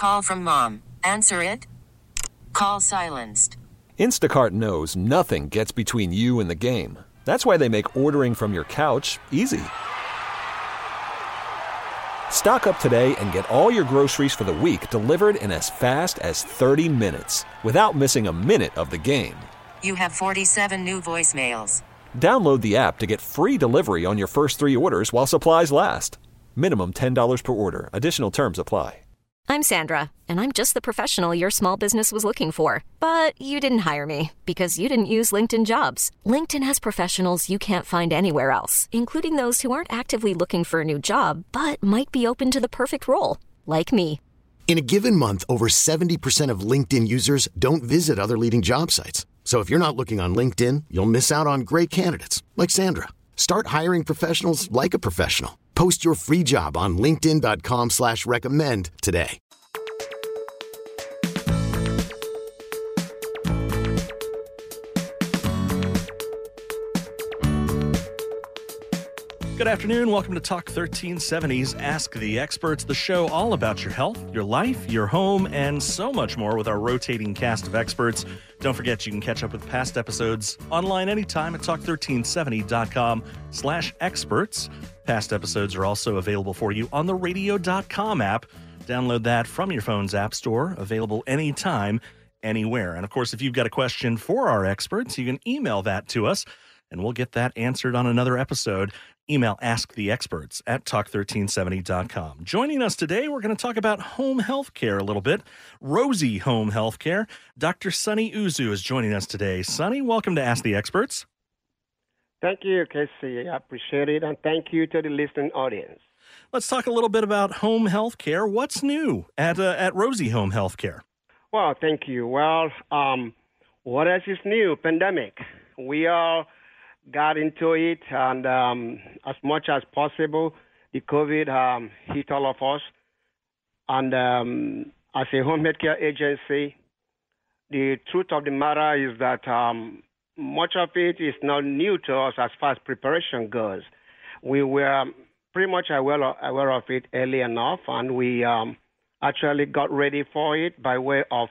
Call from mom. Answer it. Call silenced. Instacart knows nothing gets between you and the game. That's why they make ordering from your couch easy. Stock up today and get all your groceries for the week delivered in as fast as 30 minutes without missing a minute of the game. You have 47 new voicemails. Download the app to get free delivery on your first 3 orders while supplies last. Minimum $10 per order. Additional terms apply. I'm Sandra, and I'm just the professional your small business was looking for. But you didn't hire me because you didn't use LinkedIn Jobs. LinkedIn has professionals you can't find anywhere else, including those who aren't actively looking for a new job, but might be open to the perfect role, like me. In a given month, over 70% of LinkedIn users don't visit other leading job sites. So if you're not looking on LinkedIn, you'll miss out on great candidates like Sandra. Start hiring professionals like a professional. Post your free job on linkedin.com/recommend today. Good afternoon. Welcome to Talk 1370's Ask the Experts, the show all about your health, your life, your home, and so much more with our rotating cast of experts. Don't forget you can catch up with past episodes online anytime at talk1370.com/experts. Past episodes are also available for you on the radio.com app. Download that from your phone's app store, available anytime, anywhere. And of course, if you've got a question for our experts, you can email that to us, and we'll get that answered on another episode. Email asktheexperts at talk1370.com. Joining us today, we're going to talk about home health care a little bit. Rosie Home Health Care. Dr. Sunny Uzu is joining us today. Sunny, welcome to Ask the Experts. Thank you, Casey. I appreciate it, and thank you to the listening audience. Let's talk a little bit about home health care. What's new at Rosie Home Health Care? Well, thank you. Well, what else is new? Pandemic. We all got into it, and as much as possible, the COVID hit all of us. And as a home health care agency, the truth of the matter is that much of it is not new to us as far as preparation goes. We were pretty much aware of it early enough, and we actually got ready for it by way of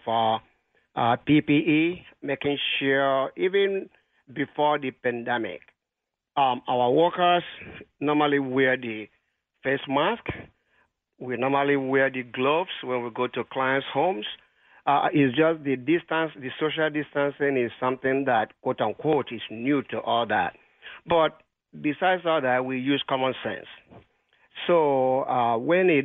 PPE, making sure even before the pandemic, our workers normally wear the face mask. We normally wear the gloves when we go to clients' homes. It's just the distance, the social distancing is something that, quote unquote, is new to all that. But besides all that, we use common sense. So when it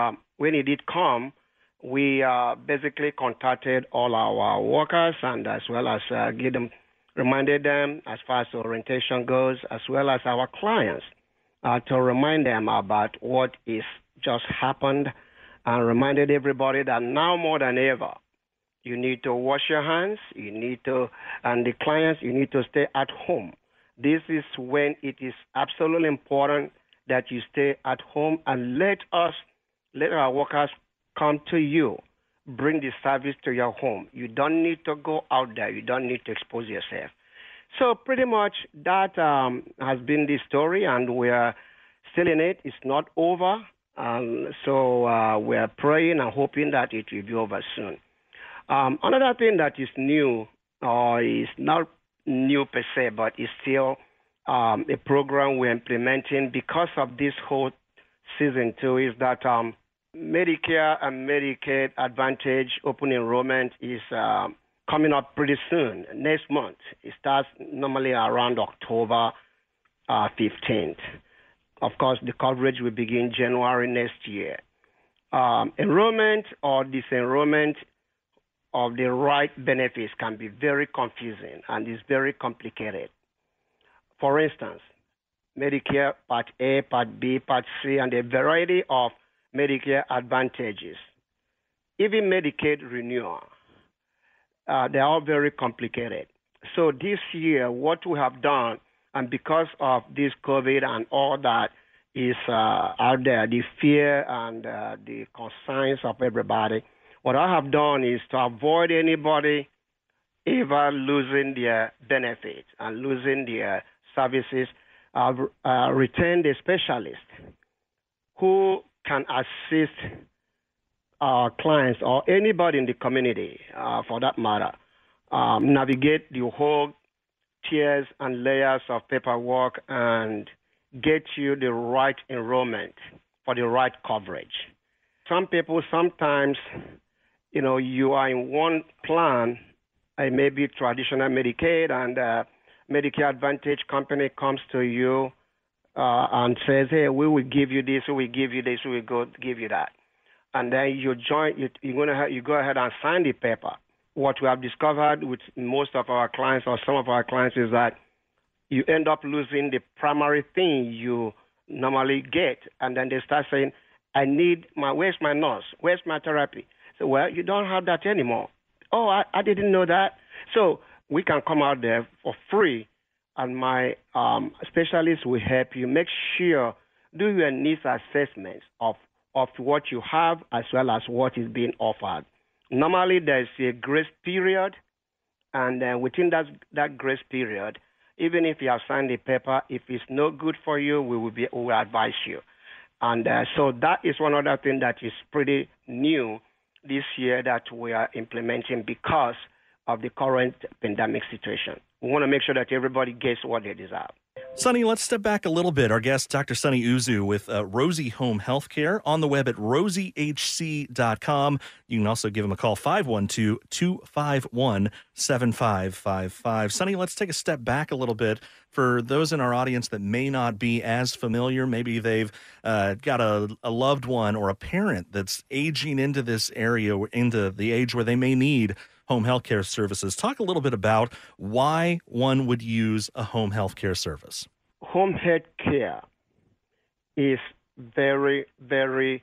did come, we basically contacted all our workers and as well as reminded them as far as orientation goes, as well as our clients, to remind them about what is just happened, and reminded everybody that now more than ever, you need to wash your hands, and the clients, you need to stay at home. This is when it is absolutely important that you stay at home and let our workers come to you. Bring the service to your home. You don't need to go out there. You don't need to expose yourself. So pretty much that has been the story, and we're still in it. It's not over. So we're praying and hoping that it will be over soon. Another thing that is new, or is not new per se, but is still a program we're implementing because of this whole season too, is that Medicare and Medicaid Advantage open enrollment is coming up pretty soon, next month. It starts normally around October 15th. Of course, the coverage will begin January next year. Enrollment or disenrollment of the right benefits can be very confusing and is very complicated. For instance, Medicare Part A, Part B, Part C, and a variety of Medicare advantages. Even Medicaid renewal, they're all very complicated. So this year, what we have done, and because of this COVID and all that is out there, the fear and the concerns of everybody, what I have done is to avoid anybody ever losing their benefits and losing their services. I've retained a specialist who can assist our clients or anybody in the community, for that matter, navigate the whole tiers and layers of paperwork and get you the right enrollment for the right coverage. Some people sometimes, you are in one plan, maybe traditional Medicaid, and Medicare Advantage company comes to you and says, hey, we will give you this, we will give you this, we will go give you that. And then you go ahead and sign the paper. What we have discovered with most of our clients or some of our clients is that you end up losing the primary thing you normally get. And then they start saying, where's my nurse? Where's my therapy? So, well, you don't have that anymore. Oh, I didn't know that. So we can come out there for free, and my specialists will help you make sure, do your needs assessments of what you have as well as what is being offered. Normally, there's a grace period, and within that grace period, even if you have signed the paper, if it's no good for you, we will advise you. And so that is one other thing that is pretty new this year that we are implementing because of the current pandemic situation. We want to make sure that everybody gets what they deserve. Sonny, let's step back a little bit. Our guest, Dr. Sonny Uzu with Rosie Home Healthcare, on the web at rosiehc.com. You can also give him a call, 512-251-7555. Sonny, let's take a step back a little bit. For those in our audience that may not be as familiar, maybe they've got a loved one or a parent that's aging into this area, into the age where they may need home health care services. Talk a little bit about why one would use a home health care service. Home health care is very, very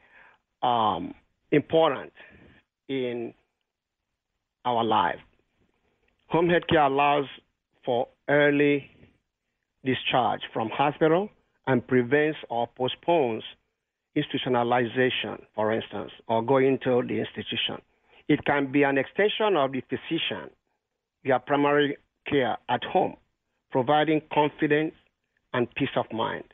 important in our life. Home health care allows for early discharge from hospital and prevents or postpones institutionalization, for instance, or going to the institution. It can be an extension of the physician, your primary care at home, providing confidence and peace of mind.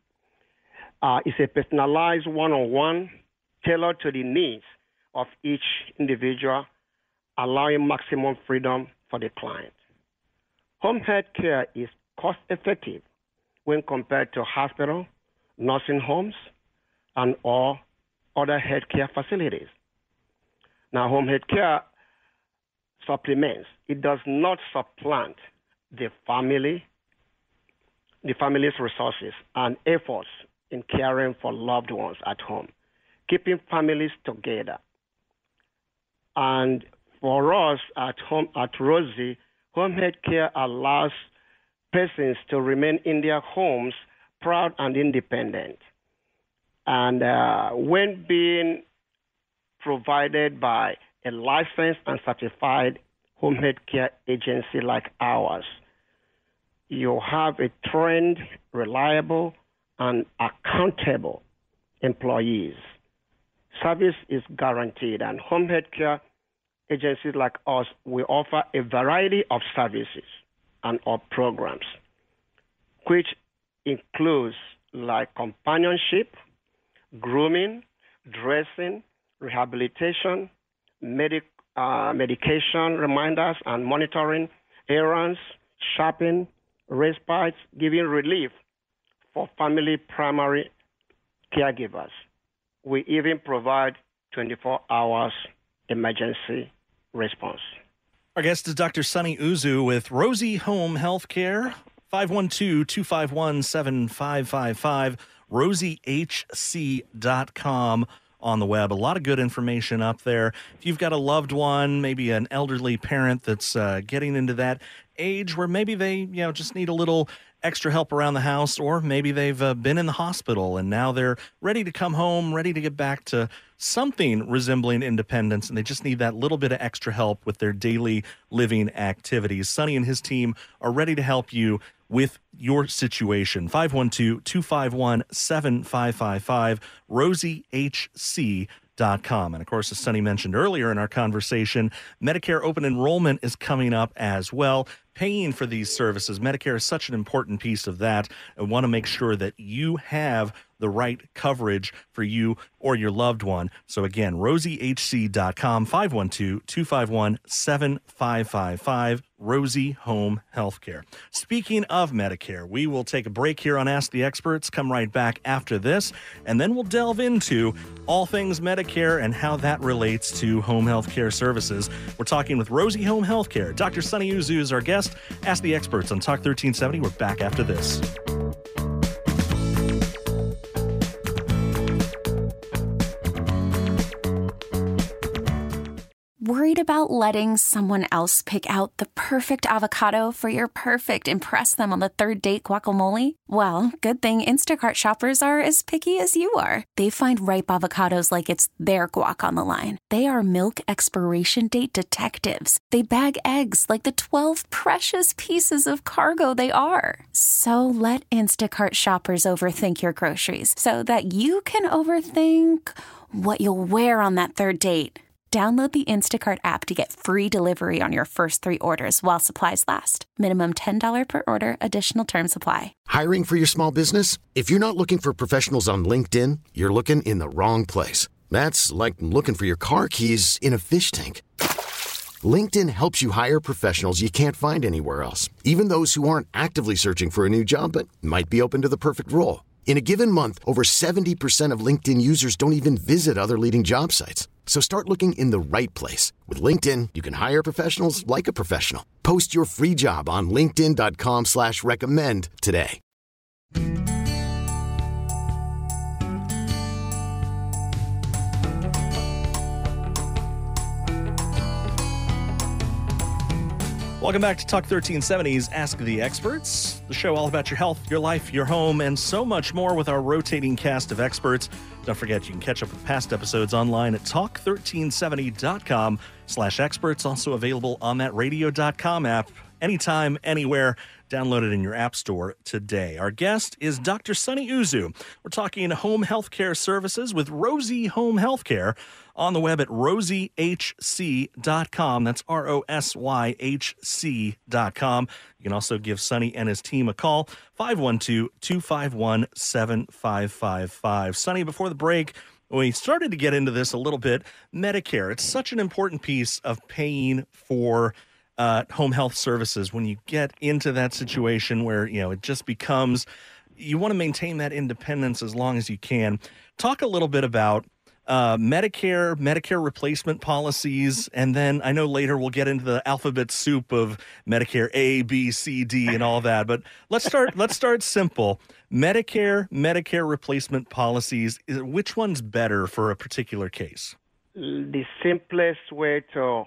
It's a personalized one-on-one, tailored to the needs of each individual, allowing maximum freedom for the client. Home health care is cost-effective when compared to hospital, nursing homes, and or other healthcare facilities. Now, home health care supplements. It does not supplant the family's resources and efforts in caring for loved ones at home, keeping families together. And for us at home at Rosie, home health care allows persons to remain in their homes proud and independent. And when being provided by a licensed and certified home health care agency like ours, you have a trained, reliable, and accountable employees. Service is guaranteed, and home health care agencies like us, we offer a variety of services and or programs, which includes like companionship, grooming, dressing, rehabilitation, medication reminders and monitoring, errands, shopping, respite, giving relief for family primary caregivers. We even provide 24 hours emergency response. Our guest is Dr. Sonny Uzu with Rosie Home Healthcare, 512-251-7555, rosiehc.com. on the web. A lot of good information up there. If you've got a loved one, maybe an elderly parent that's getting into that age where maybe they, just need a little extra help around the house, or maybe they've been in the hospital and now they're ready to come home, ready to get back to something resembling independence, and they just need that little bit of extra help with their daily living activities. Sonny and his team are ready to help you with your situation. 512-251-7555, rosiehc.com. And of course, as Sonny mentioned earlier in our conversation, Medicare open enrollment is coming up as well. Paying for these services, Medicare is such an important piece of that. I want to make sure that you have the right coverage for you or your loved one. So again, rosiehc.com, 512-251-7555, Rosie Home Healthcare. Speaking of Medicare, we will take a break here on Ask the Experts, come right back after this, and then we'll delve into all things Medicare and how that relates to home healthcare services. We're talking with Rosie Home Healthcare. Dr. Sunny Uzu is our guest. Ask the Experts on Talk 1370. We're back after this. Worried about letting someone else pick out the perfect avocado for your perfect impress them on the third date guacamole? Well, good thing Instacart shoppers are as picky as you are. They find ripe avocados like it's their guac on the line. They are milk expiration date detectives. They bag eggs like the 12 precious pieces of cargo they are. So let Instacart shoppers overthink your groceries so that you can overthink what you'll wear on that third date. Download the Instacart app to get free delivery on your first 3 orders while supplies last. Minimum $10 per order. Additional terms apply. Hiring for your small business? If you're not looking for professionals on LinkedIn, you're looking in the wrong place. That's like looking for your car keys in a fish tank. LinkedIn helps you hire professionals you can't find anywhere else, even those who aren't actively searching for a new job but might be open to the perfect role. In a given month, over 70% of LinkedIn users don't even visit other leading job sites. So start looking in the right place. With LinkedIn, you can hire professionals like a professional. Post your free job on linkedin.com/recommend today. Welcome back to Talk 1370's Ask the Experts, the show all about your health, your life, your home, and so much more with our rotating cast of experts. Don't forget, you can catch up with past episodes online at talk1370.com/experts, also available on that radio.com app anytime, anywhere. Download it in your app store today. Our guest is Dr. Sunny Uzu. We're talking home health care services with Rosie Home Healthcare on the web at rosiehc.com. That's ROSYHC.com. You can also give Sunny and his team a call, 512-251-7555. Sunny, before the break, we started to get into this a little bit. Medicare, it's such an important piece of paying for home health services when you get into that situation where, it just becomes, you want to maintain that independence as long as you can. Talk a little bit about Medicare replacement policies, and then I know later we'll get into the alphabet soup of Medicare A, B, C, D, and all that. But let's start simple. Medicare replacement policies. Which one's better for a particular case? The simplest way to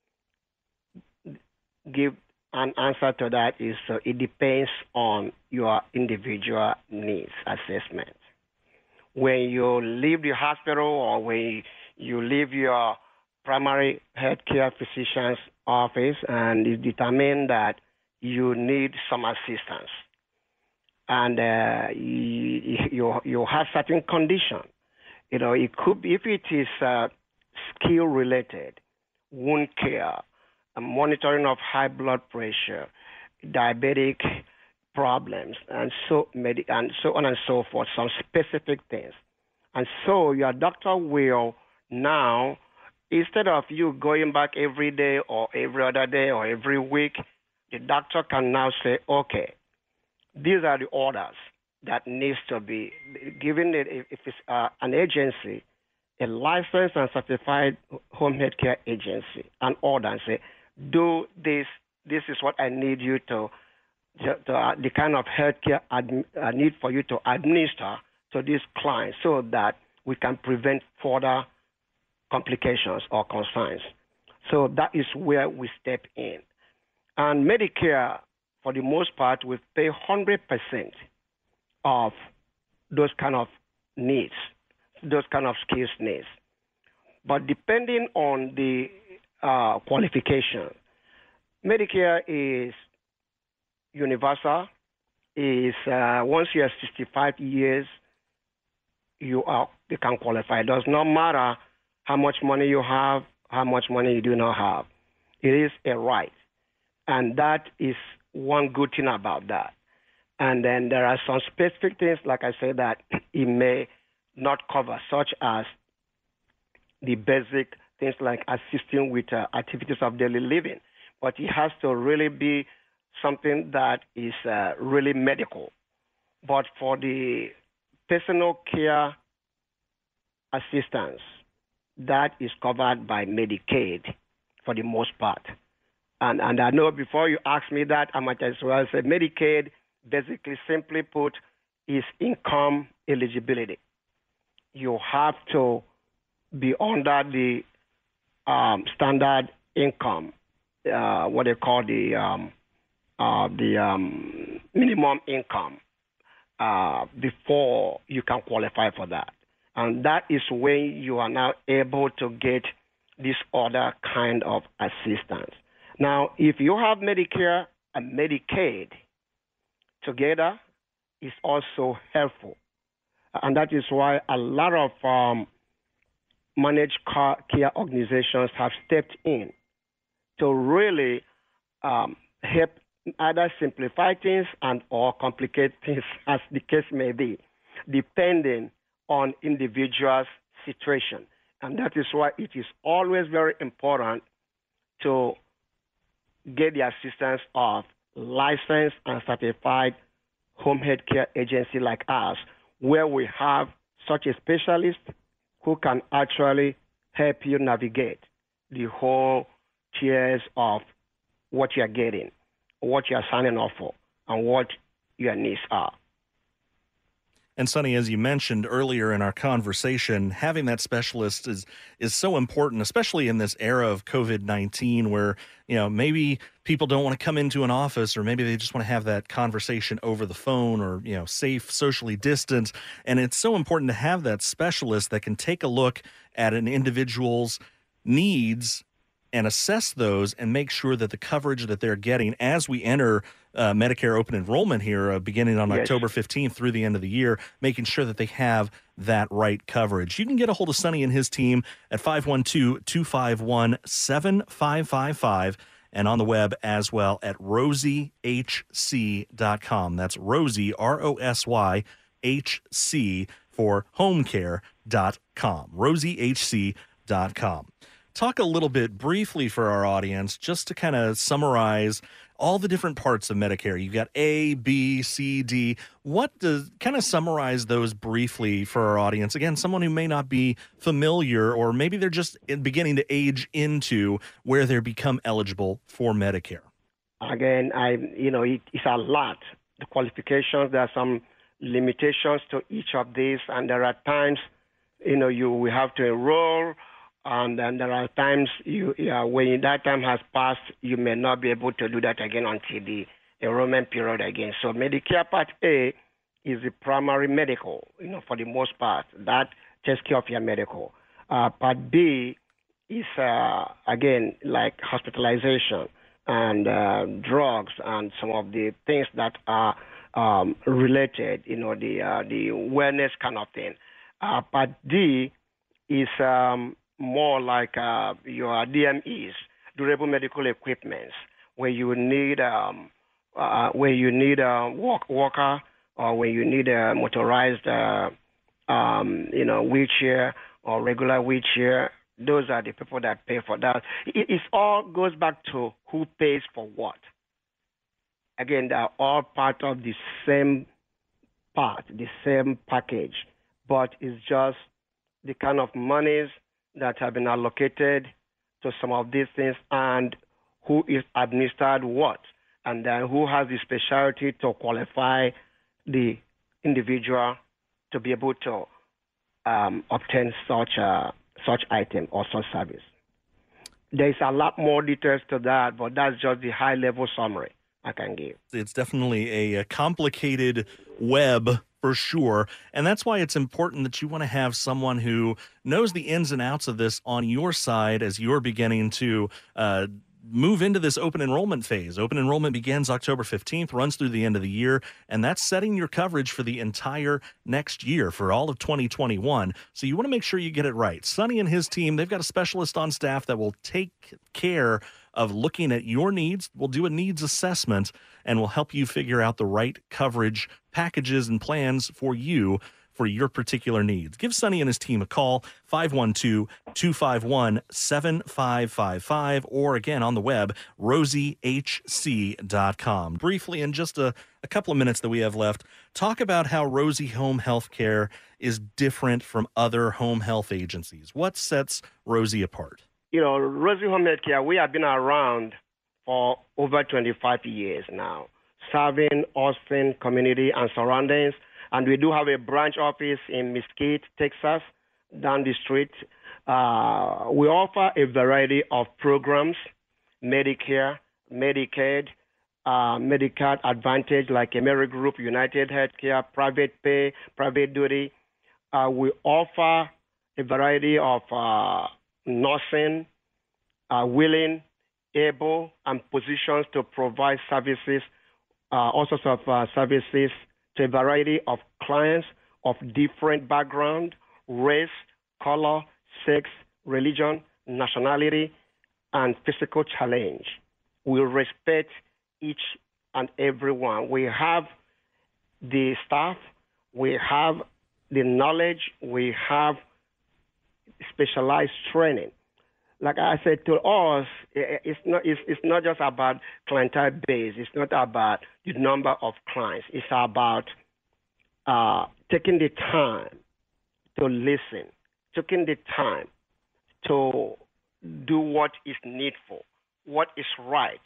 give an answer to that is it depends on your individual needs assessment. When you leave the hospital or when you leave your primary healthcare physician's office and it's determined that you need some assistance and you have certain condition, it could be, if it is skill related, wound care, monitoring of high blood pressure, diabetic problems, and so on and so forth, some specific things. And so your doctor will now, instead of you going back every day or every other day or every week, the doctor can now say, okay, these are the orders that needs to be given. If it's an agency, a licensed and certified home health care agency, an order and say, do this, this is what I need you to the kind of healthcare I need for you to administer to these clients so that we can prevent further complications or concerns. So that is where we step in. And Medicare, for the most part, will pay 100% of those kind of needs, those kind of skills needs. But depending on the qualification, Medicare is universal. Is once you are 65 years, you can qualify. It does not matter how much money you have, how much money you do not have. It is a right, and that is one good thing about that. And then there are some specific things, like I said, that it may not cover, such as the basic things like assisting with activities of daily living. But it has to really be something that is really medical. But for the personal care assistance, that is covered by Medicaid for the most part. And I know before you ask me that, I might as well say Medicaid, basically, simply put, is income eligibility. You have to be under the standard income, what they call the minimum income, before you can qualify for that. And that is when you are now able to get this other kind of assistance. Now, if you have Medicare and Medicaid together, is also helpful. And that is why a lot of managed care organizations have stepped in to really help either simplify things and or complicate things, as the case may be, depending on individuals' situation. And that is why it is always very important to get the assistance of licensed and certified home health care agency like us, where we have such a specialist who can actually help you navigate the whole tiers of what you're getting, what you're signing up for, and what your needs are. And Sonny, as you mentioned earlier in our conversation, having that specialist is so important, especially in this era of COVID-19 where, maybe people don't want to come into an office, or maybe they just want to have that conversation over the phone, or, safe, socially distant. And it's so important to have that specialist that can take a look at an individual's needs and assess those and make sure that the coverage that they're getting as we enter Medicare open enrollment here beginning on October 15th through the end of the year, making sure that they have that right coverage. You can get a hold of Sonny and his team at 512-251-7555 and on the web as well at rosiehc.com. That's Rosie, ROSY, HC for homecare.com. rosiehc.com. Talk a little bit briefly for our audience, just to kind of summarize all the different parts of Medicare. You've got A, B, C, D. Kind of summarize those briefly for our audience. Again, someone who may not be familiar, or maybe they're just beginning to age into where they become eligible for Medicare. Again, it's a lot. The qualifications, there are some limitations to each of these, and there are times, you will have to enroll. And then there are times when that time has passed, you may not be able to do that again until the enrollment period again. So Medicare Part A is the primary medical, for the most part. That takes care of your medical. Part B is, again, like hospitalization and drugs and some of the things that are related, the wellness kind of thing. Part D is more like your DMEs, durable medical equipments, where you need a walker, or where you need a motorized wheelchair or regular wheelchair. Those are the people that pay for that. It all goes back to who pays for what. Again, they are all part of the same part, the same package, but it's just the kind of monies that have been allocated to some of these things, and who is administered what, and then who has the specialty to qualify the individual to be able to obtain such item or such service. There's a lot more details to that, but that's just the high-level summary I can give. It's definitely a complicated web for sure. And that's why it's important that you want to have someone who knows the ins and outs of this on your side as you're beginning to move into this open enrollment phase. Open enrollment begins October 15th, runs through the end of the year, and that's setting your coverage for the entire next year, for all of 2021. So you want to make sure you get it right. Sonny and his team, they've got a specialist on staff that will take care of looking at your needs. We'll do a needs assessment and we'll help you figure out the right coverage packages and plans for you for your particular needs. Give Sonny and his team a call, 512-251-7555, or again on the web, rosiehc.com. Briefly, in just a couple of minutes that we have left, talk about how Rosie Home Health Care is different from other home health agencies. What sets Rosie apart? Rosie Home Health Care, we have been around for over 25 years now, serving Austin community and surroundings. And we do have a branch office in Mesquite, Texas, down the street. We offer a variety of programs, Medicare, Medicaid, Medicare Advantage, like Amerigroup, United Healthcare, private pay, private duty. We offer a variety of nursing, willing, able, and positions to provide services, all sorts of services to a variety of clients of different background, race, color, sex, religion, nationality, and physical challenge. We respect each and every one. We have the staff, we have the knowledge, we have specialized training. Like I said, to us, it's not just about clientele base. It's not about the number of clients. It's about taking the time to listen, taking the time to do what is needful, what is right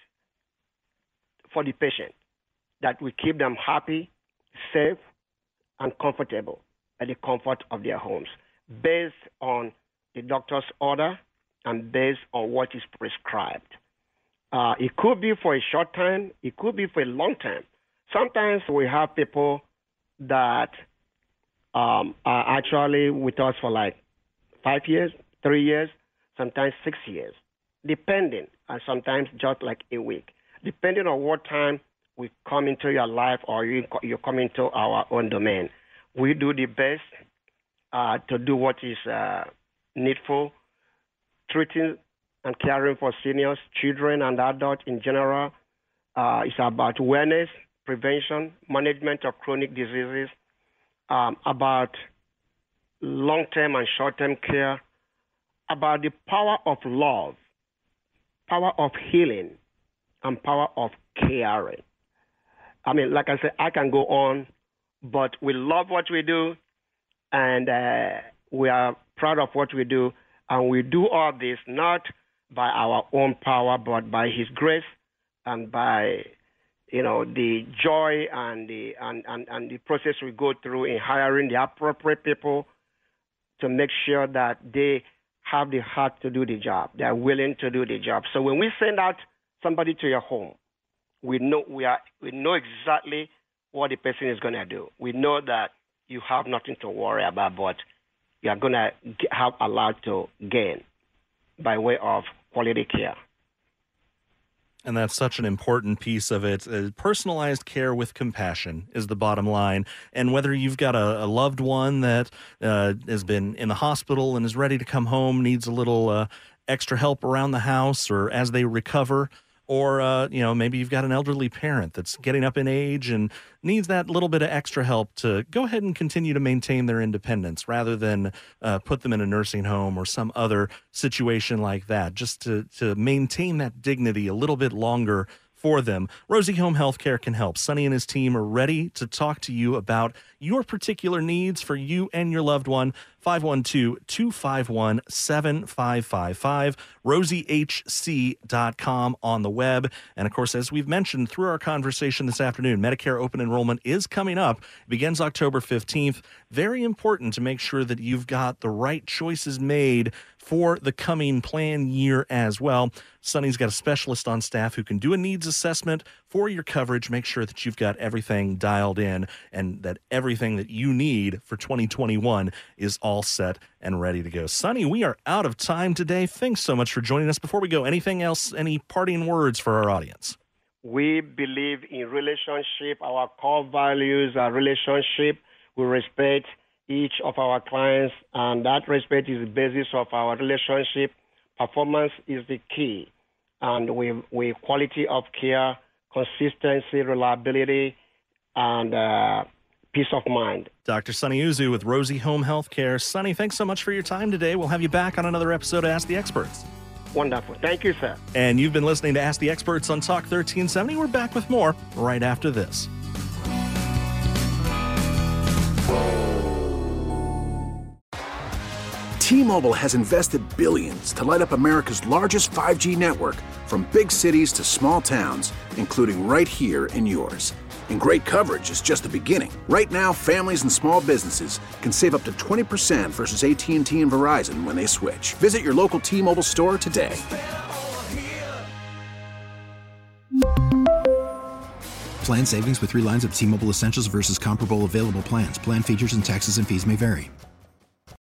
for the patient, that we keep them happy, safe, and comfortable at the comfort of their homes, based on the doctor's order and based on what is prescribed. It could be for a short time. It could be for a long time. Sometimes we have people that are actually with us for like 5 years, 3 years, sometimes 6 years, depending, and sometimes just like a week, depending on what time we come into your life or you come into our own domain. We do the best to do what is needful, treating and caring for seniors, children, and adults in general. It's about wellness, prevention, management of chronic diseases, about long-term and short-term care, about the power of love, power of healing, and power of caring. I mean, like I said, I can go on, but we love what we do, and we are proud of what we do, and we do all this not by our own power, but by His grace and by, the joy and the process we go through in hiring the appropriate people to make sure that they have the heart to do the job. They are willing to do the job. So when we send out somebody to your home, we know exactly what the person is going to do. We know that you have nothing to worry about, but you are going to have a lot to gain by way of quality care. And that's such an important piece of it. Personalized care with compassion is the bottom line. And whether you've got a loved one that has been in the hospital and is ready to come home, needs a little extra help around the house or as they recover, or, maybe you've got an elderly parent that's getting up in age and needs that little bit of extra help to go ahead and continue to maintain their independence rather than put them in a nursing home or some other situation like that, just to maintain that dignity a little bit longer for them. Rosie Home Health Care can help. Sonny and his team are ready to talk to you about your particular needs for you and your loved one. 512-251-7555, rosiehc.com on the web. And of course, as we've mentioned through our conversation this afternoon, Medicare open enrollment is coming up. It begins October 15th. Very important to make sure that you've got the right choices made for the coming plan year as well. Sonny's got a specialist on staff who can do a needs assessment for your coverage. Make sure that you've got everything dialed in and that everything that you need for 2021 is all set and ready to go. Sonny, we are out of time today. Thanks so much for joining us. Before we go, anything else, any parting words for our audience? We believe in relationship. Our core values are relationship. We respect each of our clients, and that respect is the basis of our relationship. Performance is the key, and we quality of care, consistency, reliability, and peace of mind. Dr. Sonny Uzu with Rosie Home Healthcare. Sonny, thanks so much for your time today. We'll have you back on another episode of Ask the Experts. Wonderful. Thank you, sir. And you've been listening to Ask the Experts on Talk 1370. We're back with more right after this. T-Mobile has invested billions to light up America's largest 5G network, from big cities to small towns, including right here in yours. And great coverage is just the beginning. Right now, families and small businesses can save up to 20% versus AT&T and Verizon when they switch. Visit your local T-Mobile store today. Plan savings with 3 lines of T-Mobile Essentials versus comparable available plans. Plan features and taxes and fees may vary.